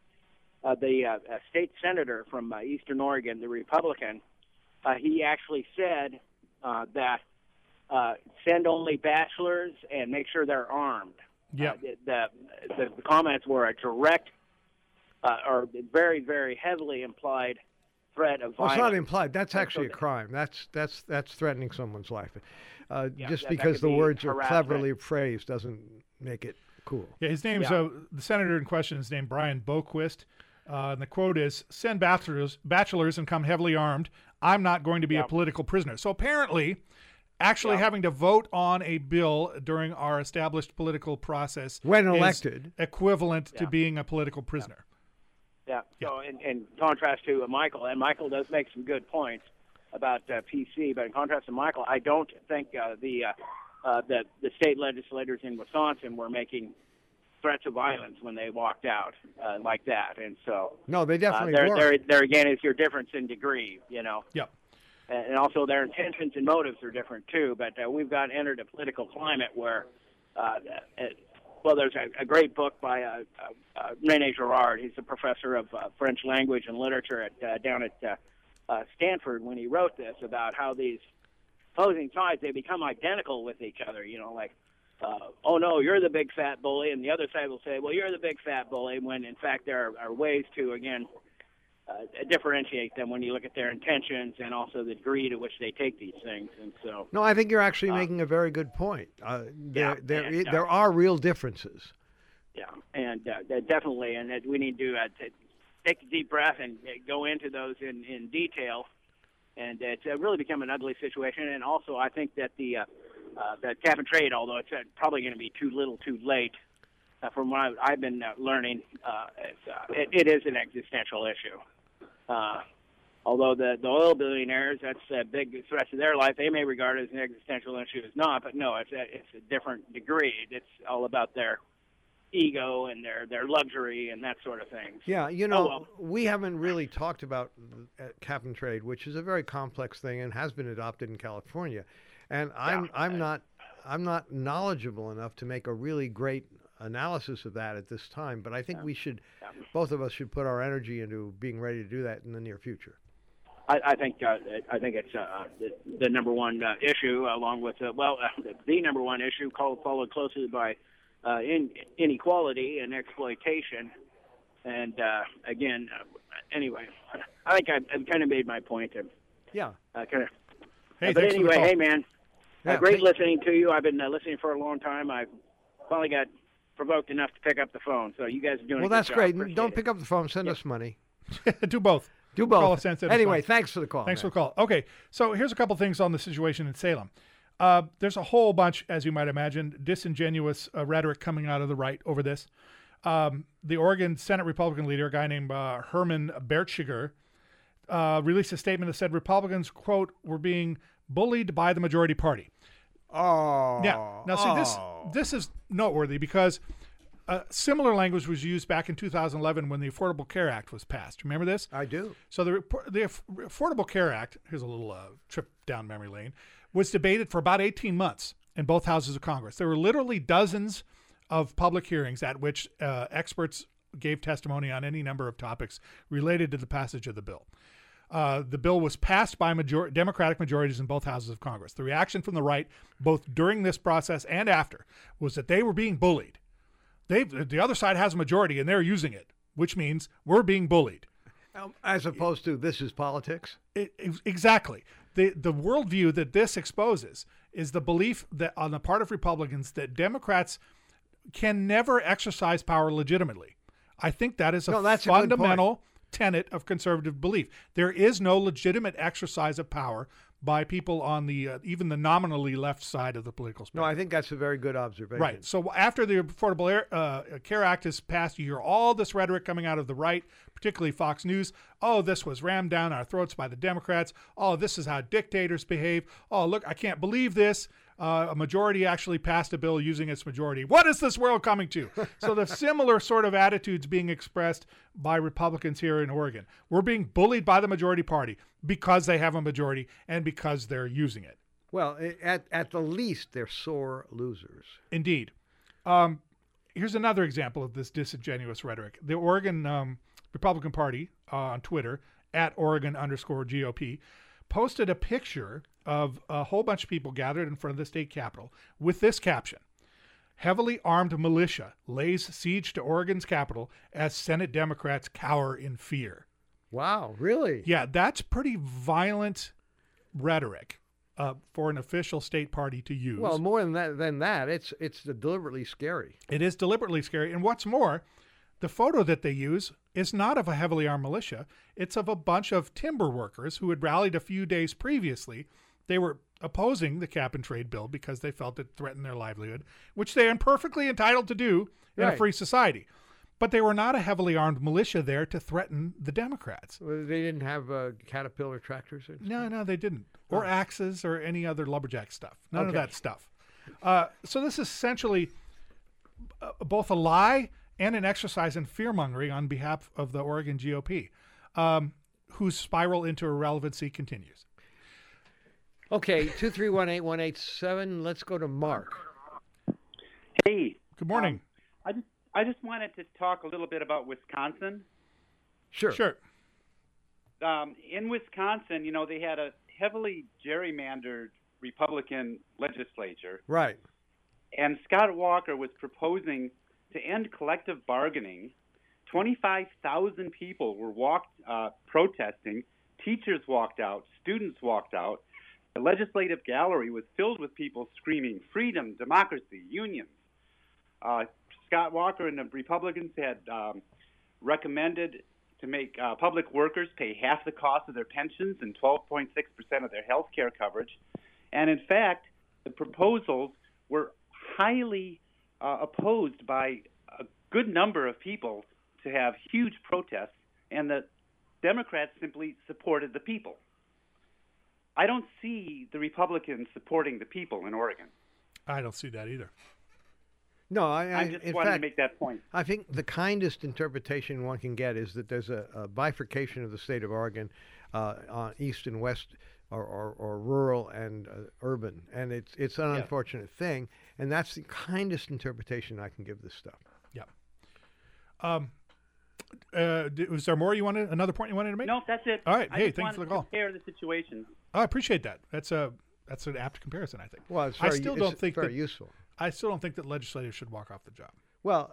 The state senator from Eastern Oregon, the Republican, he actually said that send only bachelors and make sure they're armed. Yeah. The comments were a direct or very, very heavily implied threat of violence. Well, it's not implied. That's actually a crime. That's threatening someone's life. Just because the words are cleverly phrased doesn't make it cool. Yeah, his name's the senator in question is named Brian Boquist. And the quote is, send bachelors and come heavily armed. I'm not going to be a political prisoner. So apparently, actually having to vote on a bill during our established political process when elected equivalent to being a political prisoner. Yeah. So in contrast to Michael, and Michael does make some good points about PC, but in contrast to Michael, I don't think the state legislators in Wisconsin were making threats of violence when they walked out like that, and so no, they definitely weren't. There again is your difference in degree, you know. Yep. And also their intentions and motives are different too. But we've got entered a political climate where, there's a great book by René Girard. He's a professor of French language and literature down at Stanford. When he wrote this about how these opposing sides, they become identical with each other. You know, like, oh no, you're the big fat bully, and the other side will say, well, you're the big fat bully. When in fact there are ways to differentiate them when you look at their intentions and also the degree to which they take these things. And so, no, I think you're actually making a very good point. There are real differences. Yeah, and definitely, and that we need to take a deep breath and go into those in detail. And it's really become an ugly situation. And also, I think that the cap and trade, although it's probably going to be too little, too late. From what I've been learning, it is an existential issue. Although the oil billionaires, that's a big threat to their life. They may regard it as an existential issue as not, but no, it's a different degree. It's all about their ego and their luxury and that sort of thing. Yeah, we haven't really talked about cap and trade, which is a very complex thing and has been adopted in California. And I'm not knowledgeable enough to make a really great analysis of that at this time, but I think we should, both of us should put our energy into being ready to do that in the near future. I think it's the number one issue, along with the number one issue, followed closely by inequality and exploitation. And again, anyway, I think I've kind of made my point. Yeah. Hey, but anyway, hey man, great listening to you. I've been listening for a long time. I've finally got provoked enough to pick up the phone. So you guys are doing a good that's job. great. Don't pick up the phone. Send us money. Do both. Call us and send anyway, us thanks for the call. Thanks for the call. Okay, so here's a couple things on the situation in Salem. There's a whole bunch, as you might imagine, disingenuous rhetoric coming out of the right over this. The Oregon Senate Republican leader, a guy named Herman Bertschiger, released a statement that said Republicans, quote, were being bullied by the majority party. Oh. Yeah. Now, see, this is noteworthy because similar language was used back in 2011 when the Affordable Care Act was passed. Remember this? I do. So the Affordable Care Act, here's a little trip down memory lane, was debated for about 18 months in both houses of Congress. There were literally dozens of public hearings at which experts gave testimony on any number of topics related to the passage of the bill. The bill was passed by Democratic majorities in both houses of Congress. The reaction from the right, both during this process and after, was that they were being bullied. The other side has a majority, and they're using it, which means we're being bullied. As opposed to this is politics? Exactly. The worldview that this exposes is the belief that on the part of Republicans that Democrats can never exercise power legitimately. I think that is a fundamental tenet of conservative belief. There is no legitimate exercise of power by people on the even the nominally left side of the political spectrum. No, I think that's a very good observation. Right. So after the Affordable Care Act is passed, you hear all this rhetoric coming out of the right, particularly Fox News. Oh, this was rammed down our throats by the Democrats. Oh, this is how dictators behave. Oh, look, I can't believe this. A majority actually passed a bill using its majority. What is this world coming to? So the similar sort of attitudes being expressed by Republicans here in Oregon. We're being bullied by the majority party because they have a majority and because they're using it. Well, at the least, they're sore losers. Indeed. Here's another example of this disingenuous rhetoric. The Oregon Republican Party on Twitter, at Oregon_GOP, posted a picture of a whole bunch of people gathered in front of the state capitol with this caption: "Heavily armed militia lays siege to Oregon's capital as Senate Democrats cower in fear." Wow, really? Yeah, that's pretty violent rhetoric for an official state party to use. Well, more than that, it's deliberately scary. It is deliberately scary. And what's more, the photo that they use is not of a heavily armed militia. It's of a bunch of timber workers who had rallied a few days previously. They were opposing the cap and trade bill because they felt it threatened their livelihood, which they are perfectly entitled to do in a free society. But they were not a heavily armed militia there to threaten the Democrats. Well, they didn't have Caterpillar tractors? No, they didn't. Or axes or any other lumberjack stuff. None of that stuff. So this is essentially both a lie and an exercise in fear-mongering on behalf of the Oregon GOP, whose spiral into irrelevancy continues. Okay, 2318187. Let's go to Mark. Hey. Good morning. I just wanted to talk a little bit about Wisconsin. Sure. In Wisconsin, they had a heavily gerrymandered Republican legislature. Right. And Scott Walker was proposing to end collective bargaining. 25,000 people were protesting. Teachers walked out. Students walked out. The legislative gallery was filled with people screaming freedom, democracy, unions. Scott Walker and the Republicans had recommended to make public workers pay half the cost of their pensions and 12.6% of their health care coverage. And in fact, the proposals were highly opposed by a good number of people to have huge protests, and the Democrats simply supported the people. I don't see the Republicans supporting the people in Oregon. I don't see that either. No, I just wanted to make that point. I think the kindest interpretation one can get is that there's a bifurcation of the state of Oregon on east and west, or rural and urban, and it's an unfortunate thing, and that's the kindest interpretation I can give this stuff. Yeah. Was there more another point you wanted to make? No, that's it. All right. Hey, thanks for the call. Compare the situation. I appreciate that. That's an apt comparison, I think. Well, it's very useful. I still don't think that legislators should walk off the job. Well,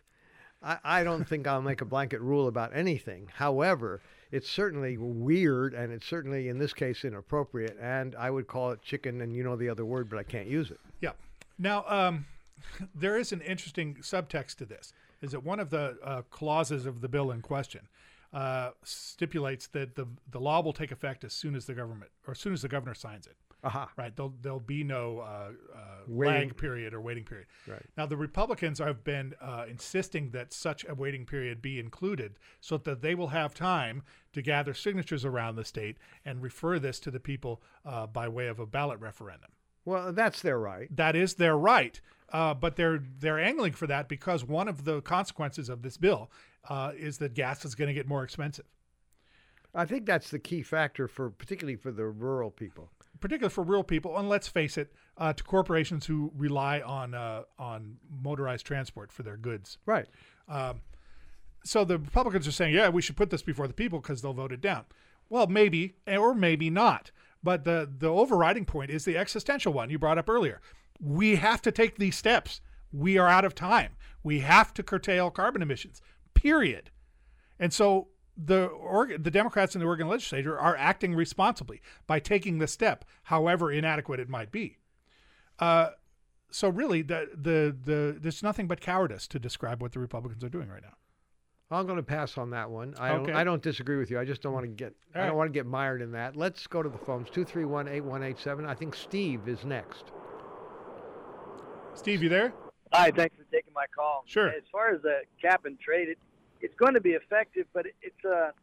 I don't think I'll make a blanket rule about anything. However, it's certainly weird, and it's certainly, in this case, inappropriate, and I would call it chicken, and you know the other word, but I can't use it. Yeah. Now, there is an interesting subtext to this, is that one of the clauses of the bill in question stipulates that the law will take effect as soon as the governor signs it. Aha. Right. There'll be no lag period or waiting period. Right. Now, the Republicans have been insisting that such a waiting period be included so that they will have time to gather signatures around the state and refer this to the people by way of a ballot referendum. Well, that's their right. That is their right. But they're angling for that because one of the consequences of this bill is that gas is going to get more expensive. I think that's the key factor particularly for the rural people. Particularly for rural people, and let's face it, to corporations who rely on motorized transport for their goods. Right. So the Republicans are saying, yeah, we should put this before the people because they'll vote it down. Well, maybe, or maybe not. But the overriding point is the existential one you brought up earlier. We have to take these steps. We are out of time. We have to curtail carbon emissions, period. And so the Democrats in the Oregon legislature are acting responsibly by taking the step, however inadequate it might be. So really, there's nothing but cowardice to describe what the Republicans are doing right now. I'm going to pass on that one. Okay. I don't disagree with you. I just don't want to get I don't want to get mired in that. Let's go to the phones. 231-8187. I think Steve is next. Steve, you there? Hi, thanks for taking my call. Sure. As far as the cap and trade, it's going to be effective, but it's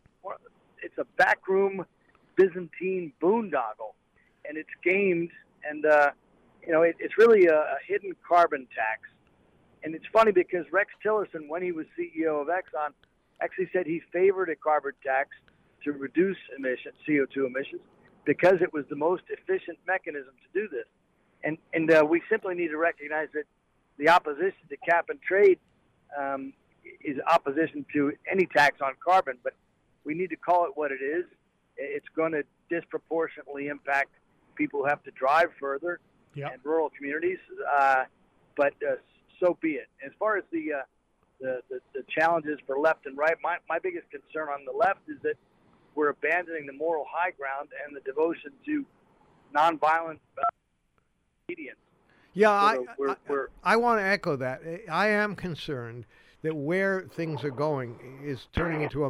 a backroom Byzantine boondoggle, and it's gamed, and it's really a hidden carbon tax. And it's funny because Rex Tillerson, when he was CEO of Exxon, actually said he favored a carbon tax to reduce CO2 emissions, because it was the most efficient mechanism to do this. And we simply need to recognize that the opposition to cap and trade is opposition to any tax on carbon, but we need to call it what it is. It's going to disproportionately impact people who have to drive further and rural communities, but so be it. As far as the challenges for left and right, my biggest concern on the left is that we're abandoning the moral high ground and the devotion to nonviolent obedience. Yeah, I want to echo that. I am concerned that where things are going is turning into a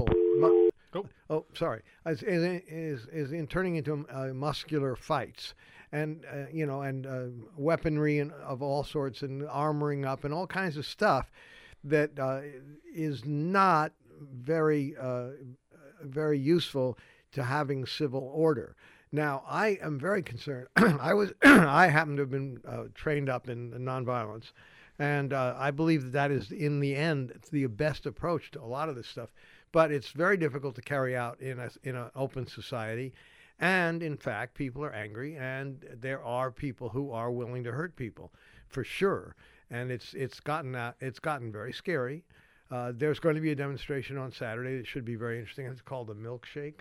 is in turning into muscular fights, and weaponry of all sorts, and armoring up, and all kinds of stuff that is not very very useful to having civil order. Now, I am very concerned. I happen to have been trained up in nonviolence, and I believe that is, in the end, the best approach to a lot of this stuff. But it's very difficult to carry out in an open society, and in fact, people are angry, and there are people who are willing to hurt people, for sure. And it's gotten very scary. There's going to be a demonstration on Saturday that should be very interesting. It's called the Milkshake.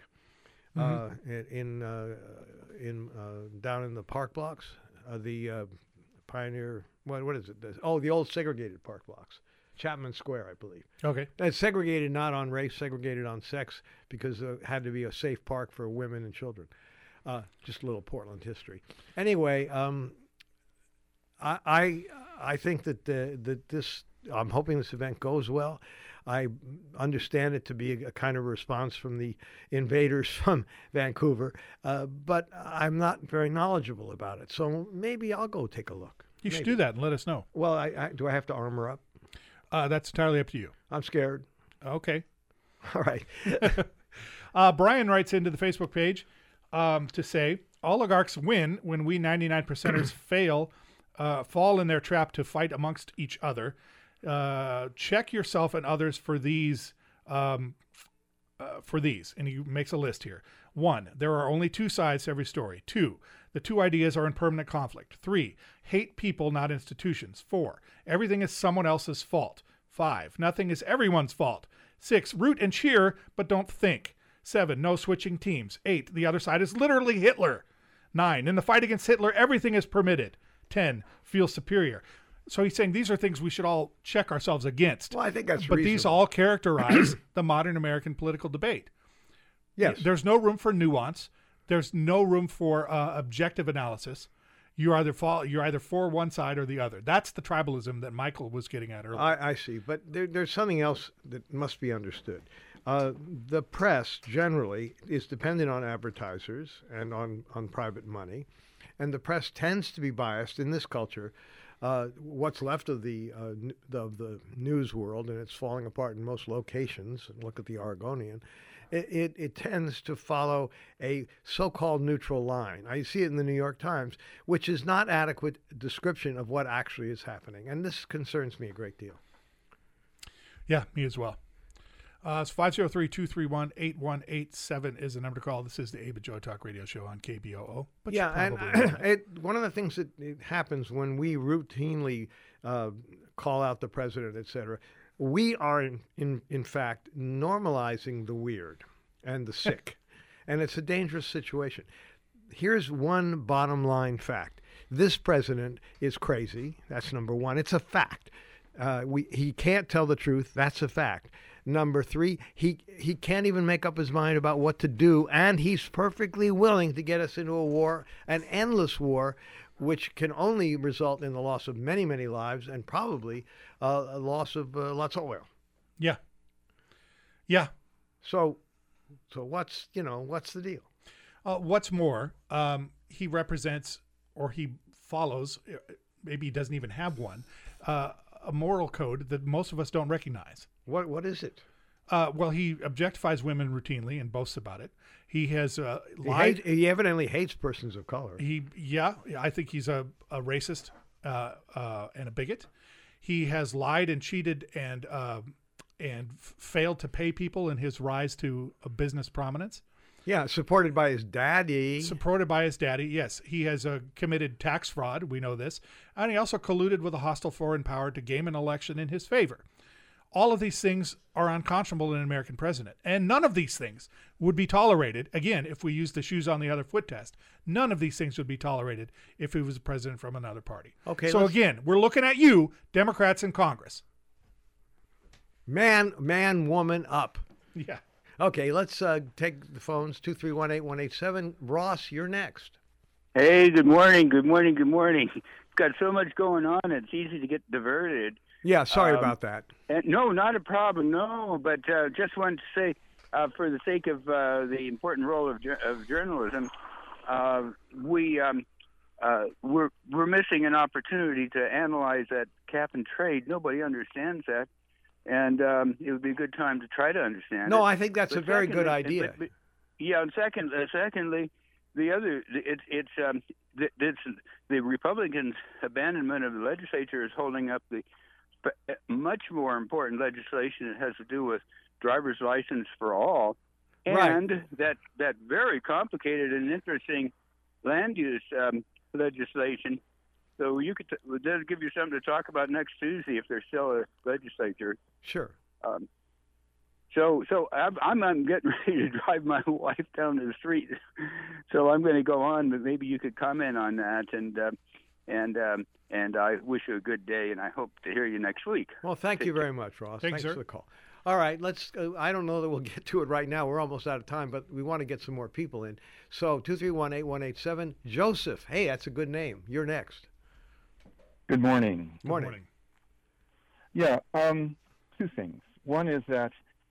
Down in the park blocks, the Pioneer. What is it? The old segregated park blocks, Chapman Square, I believe. Okay. It's segregated not on race, segregated on sex, because it had to be a safe park for women and children. Just a little Portland history. Anyway, I think that this. I'm hoping this event goes well. I understand it to be a kind of response from the invaders from Vancouver, but I'm not very knowledgeable about it. So maybe I'll go take a look. You should do that and let us know. Well, do I have to armor up? That's entirely up to you. I'm scared. Okay. All right. Brian writes into the Facebook page to say, oligarchs win when we 99%ers fall in their trap to fight amongst each other. Check yourself and others for these, and he makes a list here. 1, there are only 2 sides to every story. 2, the 2 ideas are in permanent conflict. 3, hate people, not institutions. 4, everything is someone else's fault. 5, nothing is everyone's fault. 6, root and cheer, but don't think. 7, no switching teams. 8, the other side is literally Hitler. 9, in the fight against Hitler, everything is permitted. 10, feel superior. So he's saying these are things we should all check ourselves against. Well, I think that's But reasonable. these all characterize the modern American political debate. Yes. There's no room for nuance. There's no room for objective analysis. You're either for one side or the other. That's the tribalism that Michael was getting at earlier. I see. But there's something else that must be understood. The press generally is dependent on advertisers and on private money. And the press tends to be biased in this culture. What's left of the news world, and it's falling apart in most locations. Look at the Oregonian. It tends to follow a so-called neutral line. I see it in the New York Times, which is not adequate description of what actually is happening, and this concerns me a great deal. Yeah, me as well. It's 503-231-8187 is the number to call. This is the Abe and Joe Talk Radio Show on KBOO. But yeah, and one of the things that happens when we routinely call out the president, et cetera, we are, in fact, normalizing the weird and the sick. And it's a dangerous situation. Here's one bottom line fact. This president is crazy. That's number one. It's a fact. He can't tell the truth. That's a fact. Number 3, he can't even make up his mind about what to do, and he's perfectly willing to get us into a war, an endless war, which can only result in the loss of many, many lives and probably a loss of lots of oil. Yeah. Yeah. So what's the deal? What's more, he represents, or he follows, maybe he doesn't even have one, a moral code that most of us don't recognize. What is it? Well, he objectifies women routinely and boasts about it. He has lied. He evidently hates persons of color. I think he's a racist and a bigot. He has lied and cheated and failed to pay people in his rise to a business prominence. Yeah, supported by his daddy. Yes. He has committed tax fraud. We know this. And he also colluded with a hostile foreign power to game an election in his favor. All of these things are unconscionable in an American president. And none of these things would be tolerated, again, if we use the shoes on the other foot test. None of these things would be tolerated if he was a president from another party. Okay. So again, we're looking at you, Democrats in Congress. Man, woman, up. Yeah. Okay, let's take the phones, 2318187. Ross, you're next. Hey, good morning. It's got so much going on, it's easy to get diverted. Yeah, sorry about that. No, not a problem, no, but just wanted to say, for the sake of the important role of journalism, we're missing an opportunity to analyze that cap and trade. Nobody understands that. And it would be a good time to try to understand. No, I think that's a very good idea. And secondly, the Republicans' abandonment of the legislature is holding up the much more important legislation that has to do with driver's license for all, and that very complicated and interesting land use legislation. So that'll give you something to talk about next Tuesday if there's still a legislature. Sure. So I'm getting ready to drive my wife down to the street. So I'm going to go on, but maybe you could comment on that. And I wish you a good day, and I hope to hear you next week. Well, thank you very much, Ross. Thanks for the call. All right, let's. I don't know that we'll get to it right now. We're almost out of time, but we want to get some more people in. So 2318187. Joseph. Hey, that's a good name. You're next. Good morning. Morning. Yeah, two things. One is that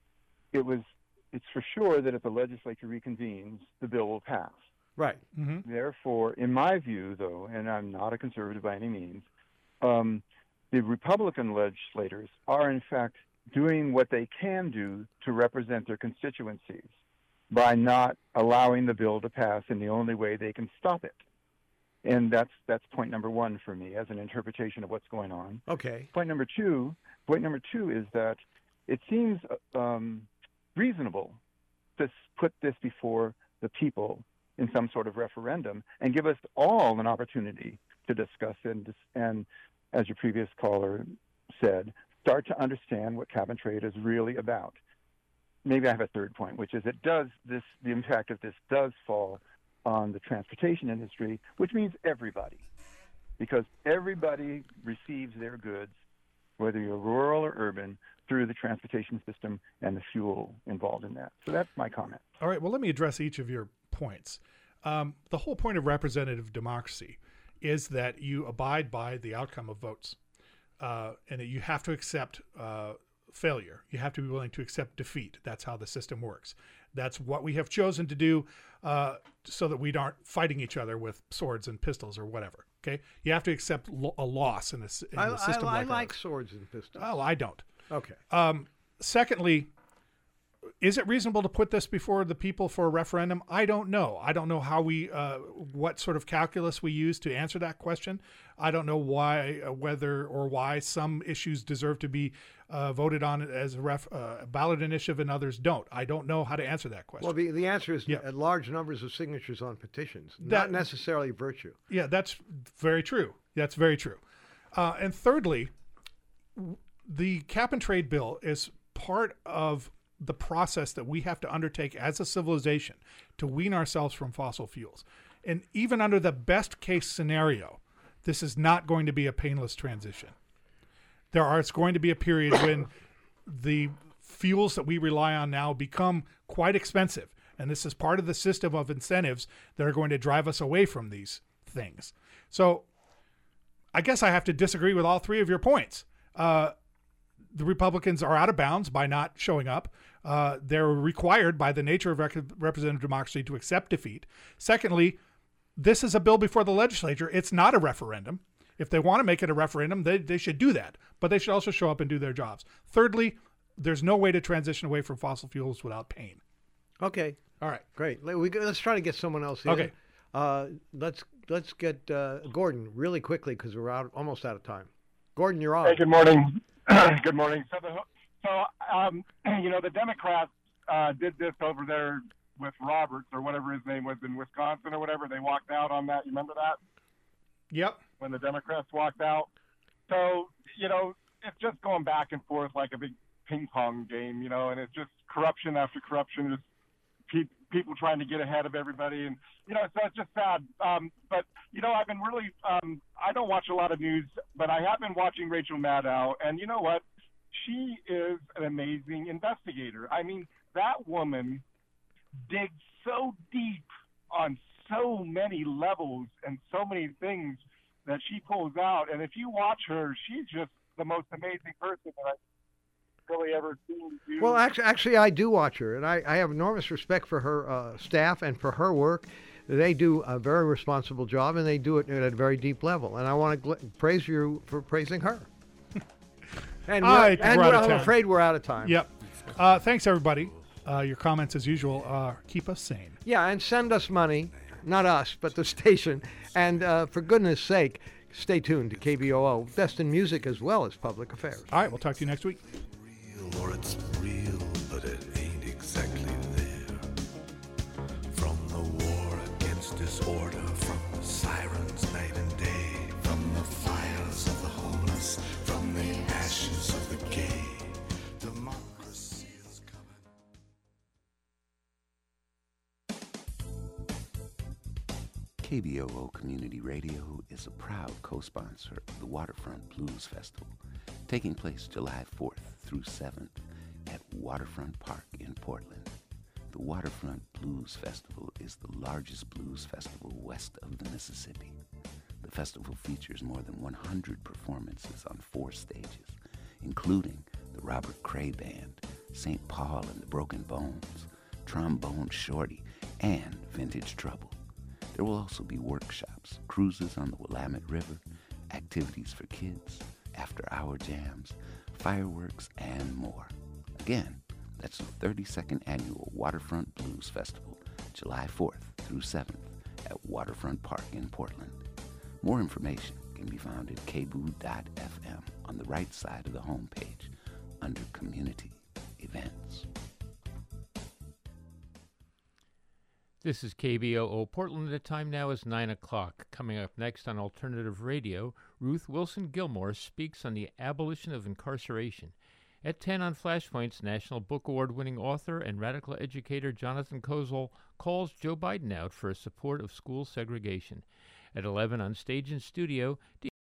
it's for sure that if the legislature reconvenes, the bill will pass. Right. Mm-hmm. Therefore, in my view, though, and I'm not a conservative by any means, the Republican legislators are, in fact, doing what they can do to represent their constituencies by not allowing the bill to pass in the only way they can stop it. And that's point number one for me as an interpretation of what's going on. Okay. Point number two is that it seems reasonable to put this before the people in some sort of referendum and give us all an opportunity to discuss it and as your previous caller said, start to understand what cap and trade is really about. Maybe I have a third point, which is the impact of this does fall on the transportation industry, which means everybody, because everybody receives their goods, whether you're rural or urban, through the transportation system and the fuel involved in that. So that's my comment. All right, well, let me address each of your points. The whole point of representative democracy is that you abide by the outcome of votes, and that you have to accept failure. You have to be willing to accept defeat. That's how the system works. That's what we have chosen to do so that we aren't fighting each other with swords and pistols or whatever. Okay, you have to accept a loss in the system. I like swords and pistols. Oh, I don't. Okay. Secondly, is it reasonable to put this before the people for a referendum? I don't know. I don't know how what sort of calculus we use to answer that question. I don't know why some issues deserve to be voted on as a ballot initiative and others don't. I don't know how to answer that question. Well, the answer is large numbers of signatures on petitions, not necessarily virtue. Yeah, that's very true. That's very true. And thirdly, the cap and trade bill is part of the process that we have to undertake as a civilization to wean ourselves from fossil fuels. And even under the best case scenario, this is not going to be a painless transition. It's going to be a period when the fuels that we rely on now become quite expensive. And this is part of the system of incentives that are going to drive us away from these things. So I guess I have to disagree with all three of your points. The Republicans are out of bounds by not showing up. They're required by the nature of representative democracy to accept defeat. Secondly, this is a bill before the legislature. It's not a referendum. If they want to make it a referendum, they should do that. But they should also show up and do their jobs. Thirdly, there's no way to transition away from fossil fuels without pain. Okay. All right. Great. Let's try to get someone else in. Okay. Let's get Gordon really quickly because we're almost out of time. Gordon, you're on. Hey, good morning. Good morning. The Democrats did this over there with Roberts or whatever his name was in Wisconsin or whatever. They walked out on that. You remember that? Yep. When the Democrats walked out. So, it's just going back and forth like a big ping pong game, and it's just corruption after corruption, just people trying to get ahead of everybody. And, so it's just sad. But, I've been really, I don't watch a lot of news, but I have been watching Rachel Maddow. And you know what? She is an amazing investigator. I mean, that woman digs so deep on so many levels and so many things that she pulls out. And if you watch her, she's just the most amazing person that I've really ever seen do. Well, actually, I do watch her, and I have enormous respect for her staff and for her work. They do a very responsible job, and they do it at a very deep level. And I want to praise you for praising her. And I'm afraid we're out of time. Yep. Thanks, everybody. Your comments, as usual, keep us sane. Yeah, and send us money. Not us, but the station. And for goodness sake, stay tuned to KBOO, best in music as well as public affairs. All right, we'll talk to you next week. Or it's real, but it ain't exactly there. From the war against disorder, from the sirens night and day, from the fires of the homeless, from the ashes of the gay, democracy is coming. KBOO Community Radio is a proud co-sponsor of the Waterfront Blues Festival, taking place July 4th through 7th at Waterfront Park in Portland. The Waterfront Blues Festival is the largest blues festival west of the Mississippi. The festival features more than 100 performances on 4 stages, including the Robert Cray Band, St. Paul and the Broken Bones, Trombone Shorty, and Vintage Trouble. There will also be workshops, cruises on the Willamette River, activities for kids, after-hour jams, fireworks, and more. Again, that's the 32nd Annual Waterfront Blues Festival, July 4th through 7th at Waterfront Park in Portland. More information can be found at kboo.fm on the right side of the homepage under Community Events. This is KBOO Portland. The time now is 9 o'clock. Coming up next on Alternative Radio, Ruth Wilson Gilmore speaks on the abolition of incarceration. At 10 on Flashpoints, National Book Award-winning author and radical educator Jonathan Kozol calls Joe Biden out for his support of school segregation. At 11 on Stage and Studio,